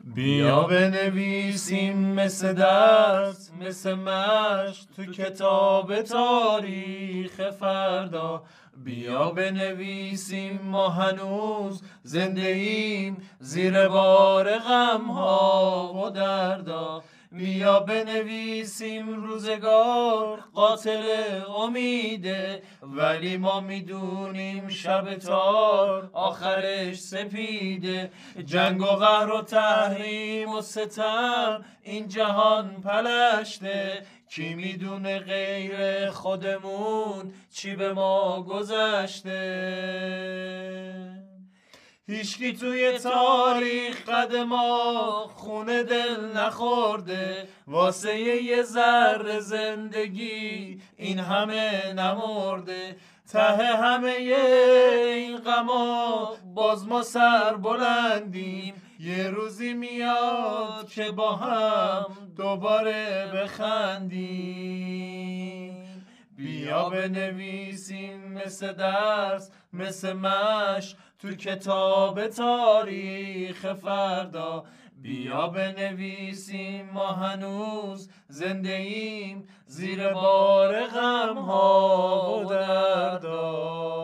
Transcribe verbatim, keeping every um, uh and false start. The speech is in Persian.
بیا بنویسیم مثل درس مثل مشق تو کتاب تاریخ فردا. بیا بنویسیم ما هنوز زنده ایم زیر بار غم ها و دردا. بیا بنویسیم روزگار قاتل امیده، ولی ما میدونیم شب تار آخرش سپیده. جنگ و قهر و تحریم و ستم این جهان پلشته، کی میدونه غیر خودمون چی به ما گذشته. هیچکی توی تاریخ قد ما خونه دل نخورده، واسه یه ذره زندگی این همه نمرده. ته همه این غما باز ما سر بلندیم، یه روزی میاد که با هم دوباره بخندیم. بیا بنویسیم مثل درس مثل مشق تو کتاب تاریخ فردا. بیا بنویسیم ما هنوز زنده ایم زیر بار غم ها و دردا.